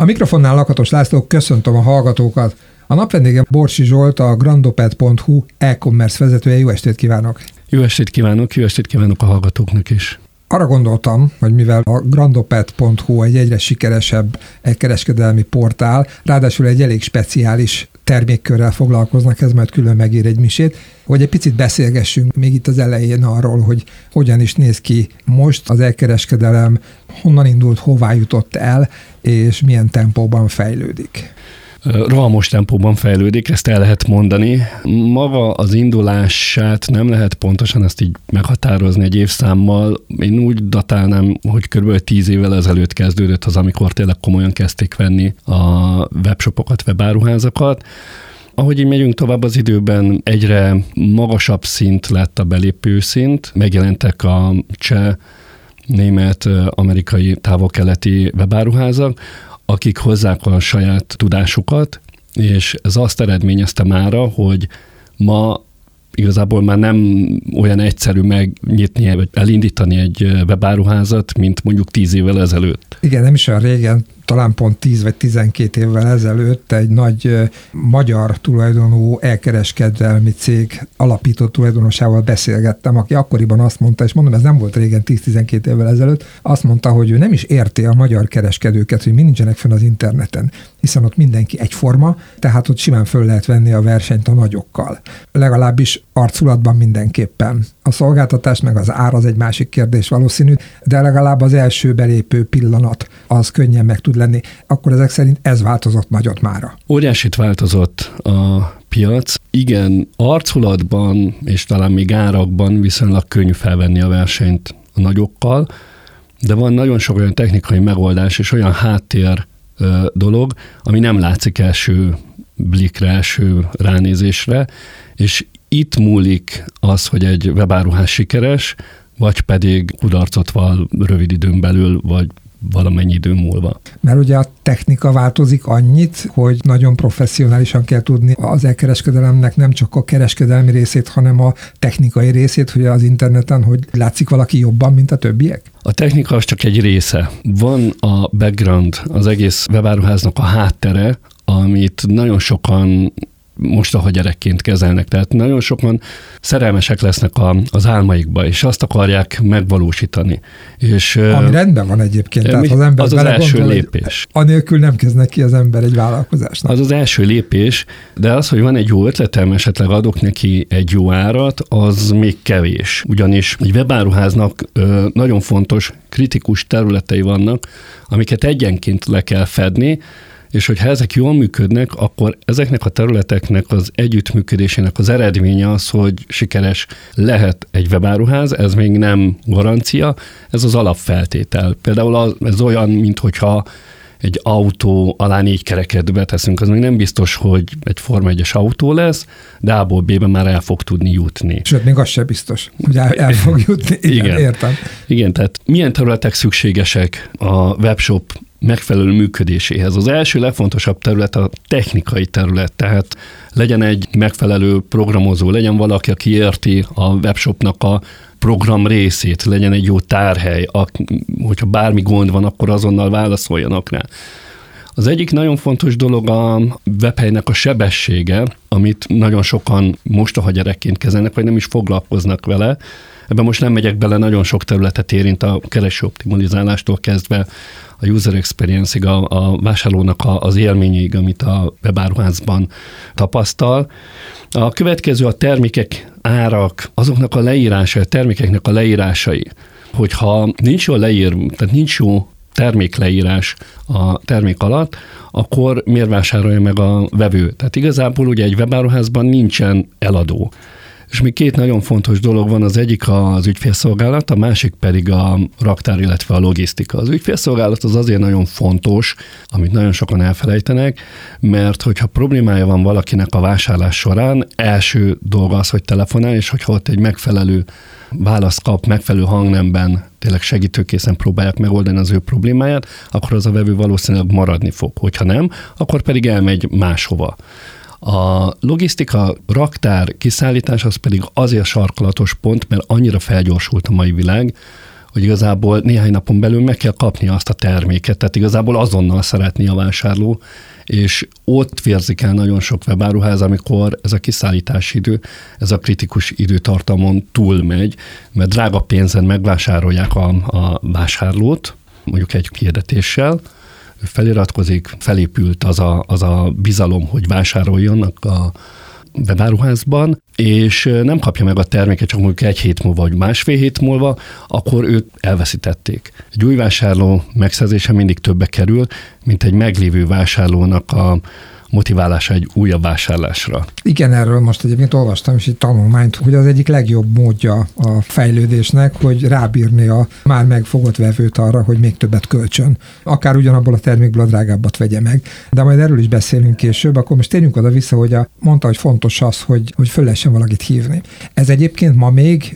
A mikrofonnál Lakatos László, köszöntöm a hallgatókat. A napvendégem Borsi Zsolt, a grandopet.hu e-commerce vezetője. Jó estét kívánok! Jó estét kívánok a hallgatóknak is. Arra gondoltam, hogy mivel a grandopet.hu egy egyre sikeresebb kereskedelmi portál, ráadásul egy elég speciális termékkörrel foglalkoznak, ez majd külön megír egy misét, hogy egy picit beszélgessünk még itt az elején arról, hogy hogyan is néz ki most az elkereskedelem, honnan indult, hová jutott el, és milyen tempóban fejlődik. Rohamos tempóban fejlődik, ezt el lehet mondani. Maga az indulását nem lehet pontosan ezt így meghatározni egy évszámmal. Én úgy datálnám, hogy kb. 10 évvel ezelőtt kezdődött az, amikor tényleg komolyan kezdték venni a webshopokat, webáruházakat. Ahogy így megyünk tovább az időben, egyre magasabb szint lett a belépő szint. Megjelentek a cseh, német, amerikai, távol-keleti webáruházak, akik hozzák a saját tudásukat, és ez azt eredményezte mára, hogy ma igazából már nem olyan egyszerű megnyitni, vagy elindítani egy webáruházat, mint mondjuk 10 évvel ezelőtt. Igen, nem is olyan régen, talán pont 10 vagy 12 évvel ezelőtt egy nagy magyar tulajdonú elkereskedelmi cég alapított tulajdonosával beszélgettem, aki akkoriban azt mondta, és mondom, ez nem volt régen, 10-12 évvel ezelőtt, azt mondta, hogy ő nem is érti a magyar kereskedőket, hogy mi nincsenek fenn az interneten, hiszen ott mindenki egyforma, tehát ott simán föl lehet venni a versenyt a nagyokkal. Legalábbis arculatban mindenképpen. A szolgáltatás meg az ár az egy másik kérdés valószínű, de legalább az első belépő pillanat az könnyen meg tud lenni. Akkor ezek szerint ez változott nagyot mára. Óriásit változott a piac. Igen, arculatban és talán még árakban viszonylag könnyű felvenni a versenyt a nagyokkal, de van nagyon sok olyan technikai megoldás és olyan háttér dolog, ami nem látszik első blikre, első ránézésre, és itt múlik az, hogy egy webáruház sikeres, vagy pedig kudarcot val rövid időn belül, vagy valamennyi idő múlva. Mert ugye a technika változik annyit, hogy nagyon professzionálisan kell tudni az elkereskedelemnek nem csak a kereskedelmi részét, hanem a technikai részét, hogy az interneten, hogy látszik valaki jobban, mint a többiek? A technika az csak egy része. Van a background, az egész webáruháznak a háttere, amit nagyon sokan mostoha gyerekként kezelnek. Tehát nagyon sokan szerelmesek lesznek az álmaikba, és azt akarják megvalósítani. És, ami rendben van egyébként. Tehát az ember az első lépés. Anélkül nem kezd neki az ember egy vállalkozásnak. Az első lépés, de az, hogy van egy jó ötletem, esetleg adok neki egy jó árat, az még kevés. Ugyanis egy webáruháznak nagyon fontos, kritikus területei vannak, amiket egyenként le kell fedni, és hogyha ezek jól működnek, akkor ezeknek a területeknek az együttműködésének az eredménye az, hogy sikeres lehet egy webáruház, ez még nem garancia, ez az alapfeltétel. Például ez olyan, minthogyha egy autó alá 4 kereket beteszünk, az még nem biztos, hogy egy Forma 1-es autó lesz, de A-ból B-ben már el fog tudni jutni. Sőt, még az sem biztos, hogy el fog jutni. Igen, értem. Igen, tehát milyen területek szükségesek a webshop megfelelő működéséhez. Az első legfontosabb terület a technikai terület, tehát legyen egy megfelelő programozó, legyen valaki, aki érti a webshopnak a program részét, legyen egy jó tárhely, hogyha bármi gond van, akkor azonnal válaszoljanak rá. Az egyik nagyon fontos dolog a webhelynek a sebessége, amit nagyon sokan mostoha gyerekként kezelnek, vagy nem is foglalkoznak vele. Ebben most nem megyek bele, nagyon sok területet érint a kereső optimalizálástól kezdve a user experience-ig, a vásárlónak az élményéig, amit a webáruházban tapasztal. A következő a termékek, árak, azoknak a leírása, a termékeknek a leírásai. Hogyha nincs jól tehát nincs jó termékleírás a termék alatt, akkor miért vásárolja meg a vevő? Tehát igazából ugye egy webáruházban nincsen eladó. És még 2 nagyon fontos dolog van, az egyik az ügyfélszolgálat, a másik pedig a raktár, illetve a logisztika. Az ügyfélszolgálat az azért nagyon fontos, amit nagyon sokan elfelejtenek, mert hogyha problémája van valakinek a vásárlás során, első dolga az, hogy telefonál, és hogyha ott egy megfelelő választ kap, megfelelő hangnemben, tényleg segítőkészen próbálják megoldani az ő problémáját, akkor az a vevő valószínűleg maradni fog. Hogyha nem, akkor pedig elmegy máshova. A logisztika, raktár, kiszállítás az pedig azért sarkalatos pont, mert annyira felgyorsult a mai világ, hogy igazából néhány napon belül meg kell kapni azt a terméket, tehát igazából azonnal szeretné a vásárló, és ott vérzik el nagyon sok webáruház, amikor ez a kiszállítási idő, ez a kritikus időtartamon túlmegy, mert drága pénzen megvásárolják a vásárlót, mondjuk egy hirdetéssel, ő feliratkozik, felépült az a bizalom, hogy vásároljon a webáruházban, és nem kapja meg a terméket csak mondjuk 1 hét múlva, vagy másfél hét múlva, akkor őt elveszítették. Egy új vásárló megszerzése mindig többe kerül, mint egy meglévő vásárlónak a motiválása egy újabb vásárlásra. Igen, erről most egyébként olvastam is egy tanulmányt, hogy az egyik legjobb módja a fejlődésnek, hogy rábírni a már megfogott vevőt arra, hogy még többet költsön. Akár ugyanabból a termékből a drágábbat vegye meg. De majd erről is beszélünk később, akkor most térjünk oda vissza, hogy mondta, hogy fontos az, hogy föl lehessen valakit hívni. Ez egyébként ma még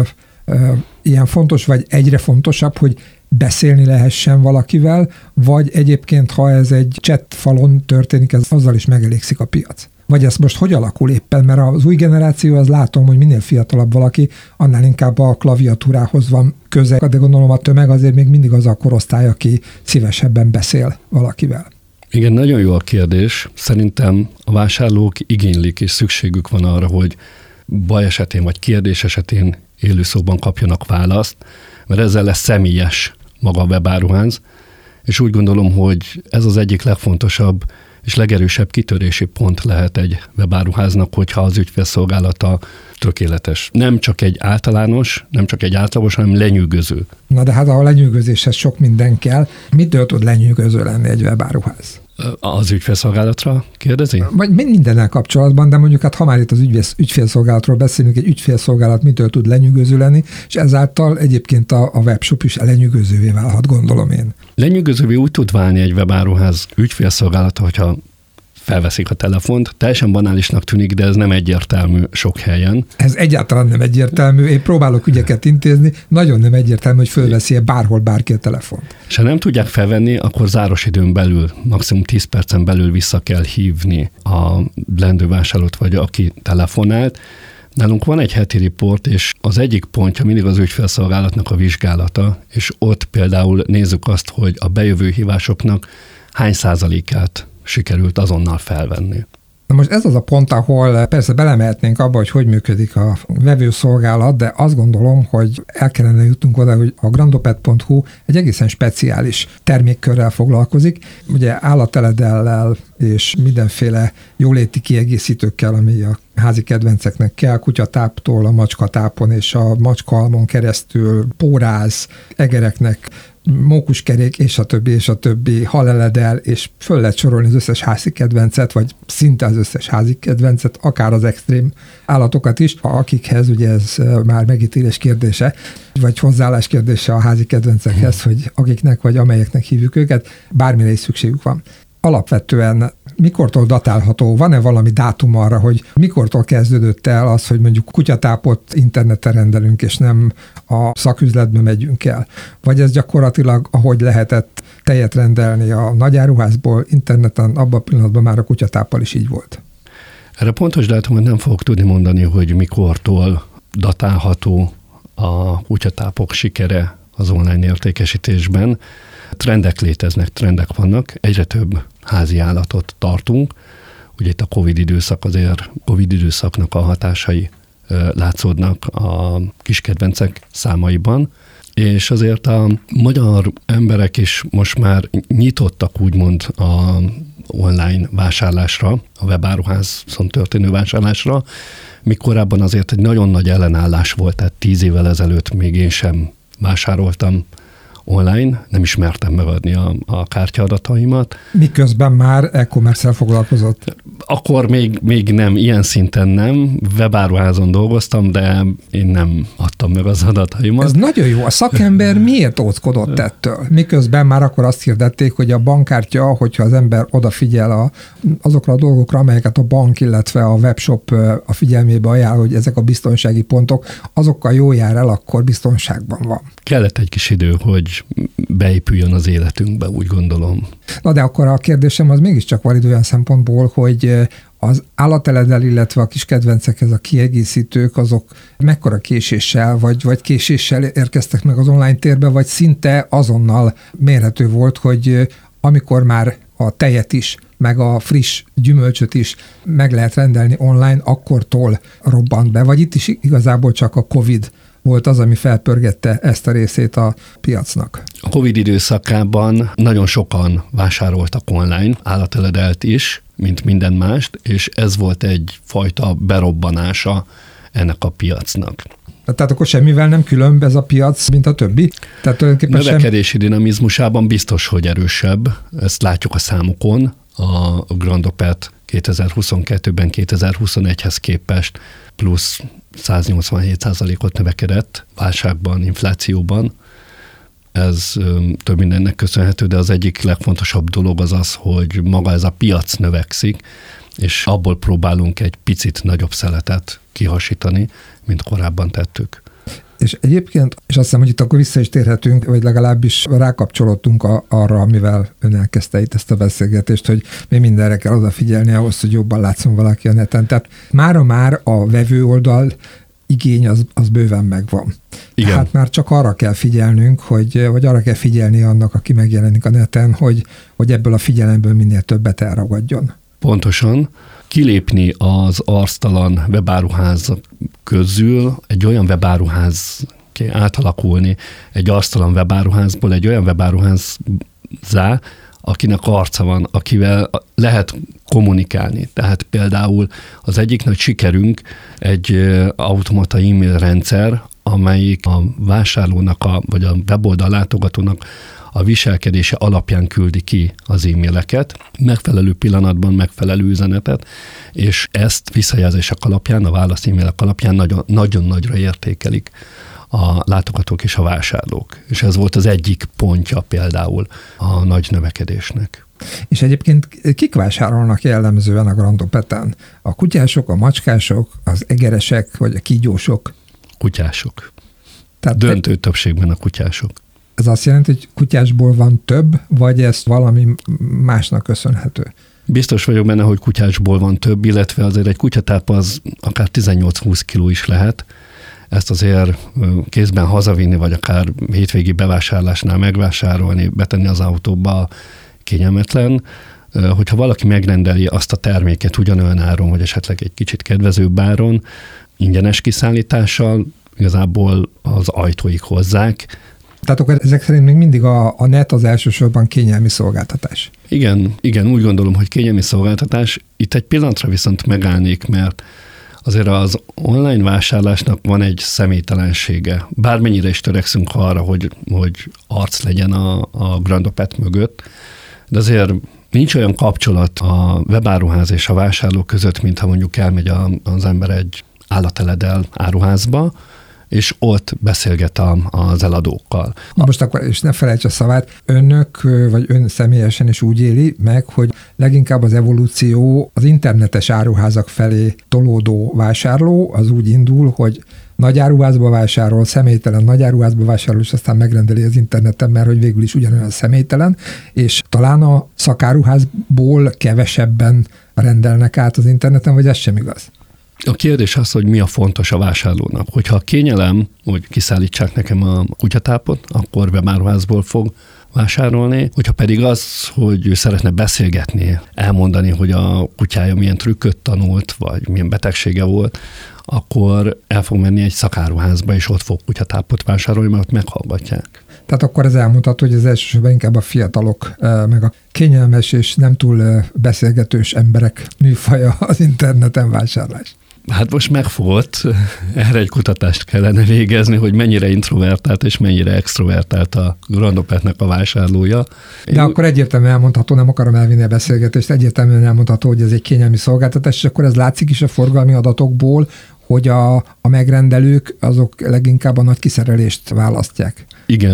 ilyen fontos, vagy egyre fontosabb, hogy beszélni lehessen valakivel, vagy egyébként, ha ez egy chat falon történik, azzal is megelégszik a piac. Vagy ez most hogy alakul éppen? Mert az új generáció, az látom, hogy minél fiatalabb valaki, annál inkább a klaviatúrához van köze, de gondolom a tömeg azért még mindig az a korosztály, aki szívesebben beszél valakivel. Igen, nagyon jó a kérdés. Szerintem a vásárlók igénylik és szükségük van arra, hogy baj esetén vagy kérdés esetén élőszóban kapjanak választ, mert ezzel lesz személyes maga a webáruház, és úgy gondolom, hogy ez az egyik legfontosabb és legerősebb kitörési pont lehet egy webáruháznak, hogyha az ügyfélszolgálata tökéletes. Nem csak egy általános, nem csak egy átlagos, hanem lenyűgöző. Na de hát a lenyűgözéshez sok minden kell. Mitől tud lenyűgöző lenni egy webáruház? Az ügyfélszolgálatra kérdezi? Vagy mindennel kapcsolatban, de mondjuk hát ha már itt az ügyfélszolgálatról beszélünk, egy ügyfélszolgálat mitől tud lenyűgöző lenni, és ezáltal egyébként a webshop is lenyűgözővé válhat, gondolom én. Lenyűgözővé úgy tud válni egy webáruház ügyfélszolgálata, hogyha felveszik a telefont. Teljesen banálisnak tűnik, de ez nem egyértelmű sok helyen. Ez egyáltalán nem egyértelmű. Én próbálok ügyeket intézni, nagyon nem egyértelmű, hogy fölveszi bárhol bárki a telefont. És ha nem tudják felvenni, akkor záros időn belül, maximum 10 percen belül vissza kell hívni a leendő vásárlót, vagy aki telefonált. Nálunk van egy heti riport, és az egyik pontja mindig az ügyfélszolgálatnak a vizsgálata, és ott például nézzük azt, hogy a bejövő hívásoknak hány százalékát sikerült azonnal felvenni. Na most ez az a pont, ahol persze belemehetnénk abba, hogy működik a vevőszolgálat, de azt gondolom, hogy el kellene jutnunk oda, hogy a grandopet.hu egy egészen speciális termékkörrel foglalkozik. Ugye állatteledellel és mindenféle jóléti kiegészítőkkel, ami a házi kedvenceknek kell, kutyatáptól a macskatápon és a macskaalmon keresztül póráz, egereknek mókuskerék, és a többi haleledel, és föl lehet sorolni az összes házi kedvencet, vagy szinte az összes házi kedvencet, akár az extrém állatokat is, akikhez ugye ez már megítélés kérdése, vagy hozzáállás kérdése a házi kedvencekhez, hogy akiknek vagy amelyeknek hívjuk őket, bármire is szükségük van. Alapvetően mikortól datálható? Van-e valami dátum arra, hogy mikortól kezdődött el az, hogy mondjuk kutyatápot interneten rendelünk, és nem a szaküzletbe megyünk el? Vagy ez gyakorlatilag, ahogy lehetett tejet rendelni a nagyáruházból interneten, abban a pillanatban már a kutyatáppal is így volt? Erre pontos dátumot nem fogok tudni mondani, hogy mikortól datálható a kutyatápok sikere az online értékesítésben. Trendek léteznek, trendek vannak, egyre több házi állatot tartunk. Ugye itt a Covid időszaknak a hatásai látszódnak a kiskedvencek számaiban, és azért a magyar emberek is most már nyitottak úgymond a online vásárlásra, a webáruházon történő vásárlásra, míg korábban azért egy nagyon nagy ellenállás volt, tehát 10 évvel ezelőtt még én sem vásároltam online, nem ismertem megadni a kártyaadataimat. Miközben már e-commerce-el foglalkozott? Akkor még nem, ilyen szinten nem. Webáruházon dolgoztam, de én nem adtam meg az adataimat. Ez nagyon jó. A szakember miért óckodott ettől? Miközben már akkor azt hirdették, hogy a bankkártya, hogyha az ember odafigyel azokra a dolgokra, amelyeket a bank, illetve a webshop a figyelmébe ajánl, hogy ezek a biztonsági pontok, azokkal jól jár el, akkor biztonságban van. Kellett egy kis idő, hogy beépüljön az életünkbe, úgy gondolom. Na de akkor a kérdésem az mégiscsak valid olyan szempontból, hogy az állateledel, illetve a kis kedvencekhez a kiegészítők, azok mekkora késéssel, vagy késéssel érkeztek meg az online térbe, vagy szinte azonnal mérhető volt, hogy amikor már a tejet is, meg a friss gyümölcsöt is meg lehet rendelni online, akkortól robbant be, vagy itt is igazából csak a Covid volt az, ami felpörgette ezt a részét a piacnak. A Covid időszakában nagyon sokan vásároltak online, állateledelt is, mint minden mást, és ez volt egyfajta berobbanása ennek a piacnak. Tehát akkor semmivel nem különb ez a piac, mint a többi? Tehát tulajdonképpen növekedési dinamizmusában biztos, hogy erősebb. Ezt látjuk a számokon. A Grandopet 2022-ben 2021-hez képest plusz 187%-ot növekedett válságban, inflációban. Ez több mindennek köszönhető, de az egyik legfontosabb dolog az az, hogy maga ez a piac növekszik, és abból próbálunk egy picit nagyobb szeletet kihasítani, mint korábban tettük. És egyébként, és azt hiszem, hogy itt akkor vissza is térhetünk, vagy legalábbis rákapcsolódtunk arra, amivel ön elkezdte itt ezt a beszélgetést, hogy mi mindenre kell odafigyelni ahhoz, hogy jobban látszon valaki a neten. Tehát mára már a vevő oldal igény az bőven megvan. Igen. Tehát már csak arra kell figyelnünk, vagy arra kell figyelni annak, aki megjelenik a neten, hogy ebből a figyelemből minél többet elragadjon. Pontosan. Kilépni az arctalan webáruház közül egy olyan webáruház átalakulni, egy arctalan webáruházból egy olyan webáruházzá, akinek arca van, akivel lehet kommunikálni. Tehát például az egyik nagy sikerünk egy automata e-mail rendszer, amelyik a vásárlónak, vagy a weboldal látogatónak a viselkedése alapján küldi ki az e-maileket, megfelelő pillanatban megfelelő üzenetet, és ezt visszajelzések alapján, a válasz e-mailek alapján nagyon nagyra értékelik a látogatók és a vásárlók. És ez volt az egyik pontja például a nagy növekedésnek. És egyébként kik vásárolnak jellemzően a Grandopeten? A kutyások, a macskások, az egeresek, vagy a kígyósok? Kutyások. Tehát döntő többségben a kutyások. Ez azt jelenti, hogy kutyásból van több, vagy ez valami másnak köszönhető? Biztos vagyok benne, hogy kutyásból van több, illetve azért egy kutyatáp az akár 18-20 kiló is lehet. Ezt azért kézben hazavinni, vagy akár hétvégi bevásárlásnál megvásárolni, betenni az autóba kényelmetlen. Hogyha valaki megrendeli azt a terméket ugyanolyan áron, vagy esetleg egy kicsit kedvezőbb áron, ingyenes kiszállítással, igazából az ajtóig hozzák. Tehát akkor ezek szerint még mindig a net az elsősorban kényelmi szolgáltatás. Igen, úgy gondolom, hogy kényelmi szolgáltatás. Itt egy pillanatra viszont megállnék, mert azért az online vásárlásnak van egy személytelensége. Bármennyire is törekszünk arra, hogy arc legyen a Grandopet mögött, de azért nincs olyan kapcsolat a webáruház és a vásárló között, mintha mondjuk elmegy az ember egy állateledel áruházba, és ott beszélget az eladókkal. Most akkor, és ne felejts a szavát, önök, vagy ön személyesen is úgy éli meg, hogy leginkább az evolúció az internetes áruházak felé tolódó vásárló, az úgy indul, hogy nagy áruházba vásárol, személytelen nagy áruházba vásárol, és aztán megrendeli az interneten, mert hogy végül is ugyanolyan személytelen, és talán a szakáruházból kevesebben rendelnek át az interneten, vagy ez sem igaz? A kérdés az, hogy mi a fontos a vásárlónak. Hogyha a kényelem, hogy kiszállítsák nekem a kutyatápot, akkor webáruházból fog vásárolni. Hogyha pedig az, hogy ő szeretne beszélgetni, elmondani, hogy a kutyája milyen trükköt tanult, vagy milyen betegsége volt, akkor el fog menni egy szakáruházba, és ott fog kutyatápot vásárolni, mert ott meghallgatják. Tehát akkor ez elmondható, hogy az elsősorban inkább a fiatalok, meg a kényelmes és nem túl beszélgetős emberek műfaja az interneten vásárlás. Hát most megfogott, erre egy kutatást kellene végezni, hogy mennyire introvertált és mennyire extrovertált a Grandopetnek a vásárlója. De akkor egyértelműen elmondható, nem akarom elvinni a beszélgetést, egyértelműen elmondható, hogy ez egy kényelmi szolgáltatás, és akkor ez látszik is a forgalmi adatokból, hogy a megrendelők azok leginkább a nagy kiszerelést választják.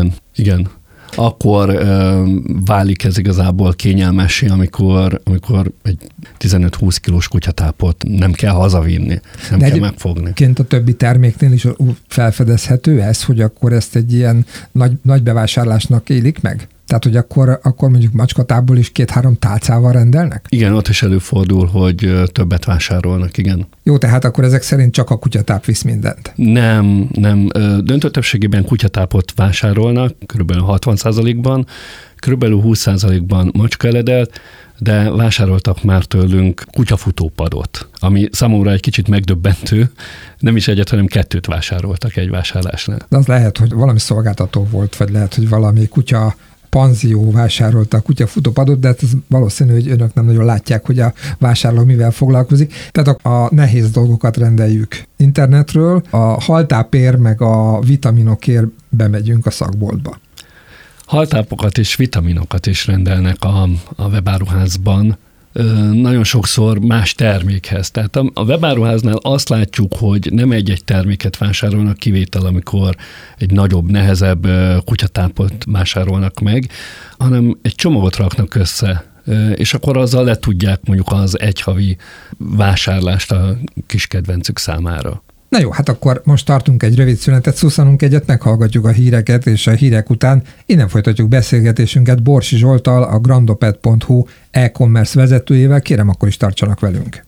Igen. Akkor válik ez igazából kényelmessé, amikor egy 15-20 kilós kutyatápot nem kell hazavinni, nem kell megfogni. Egyébként a többi terméknél is felfedezhető ez, hogy akkor ezt egy ilyen nagy bevásárlásnak élik meg? Tehát, hogy akkor mondjuk macskatából is 2-3 tálcával rendelnek? Igen, ott is előfordul, hogy többet vásárolnak, igen. Jó, tehát akkor ezek szerint csak a kutyatáp visz mindent. Nem. Döntő többségében kutyatápot vásárolnak, kb. 60%-ban, kb. 20%-ban macskaeledelt, de vásároltak már tőlünk kutyafutópadot, ami számomra egy kicsit megdöbbentő. Nem is egyet, hanem 2 vásároltak egy vásárlásnál. De az lehet, hogy valami szolgáltató volt, vagy lehet, hogy valami kutya panzió vásárolta a kutyafutópadot, de ez valószínű, hogy önök nem nagyon látják, hogy a vásárló mivel foglalkozik. Tehát a nehéz dolgokat rendeljük internetről, a haltápért meg a vitaminokért bemegyünk a szakboltba. Haltápokat és vitaminokat is rendelnek a webáruházban, nagyon sokszor más termékhez. Tehát a webáruháznál azt látjuk, hogy nem egy-egy terméket vásárolnak, kivétel, amikor egy nagyobb, nehezebb kutyatápot vásárolnak meg, hanem egy csomagot raknak össze, és akkor azzal le tudják mondjuk az egyhavi vásárlást a kis kedvencük számára. Na jó, hát akkor most tartunk egy rövid szünetet, szusszanunk egyet, meghallgatjuk a híreket, és a hírek után innen folytatjuk beszélgetésünket Borsi Zsolttal, a grandopet.hu e-commerce vezetőjével. Kérem, akkor is tartsanak velünk.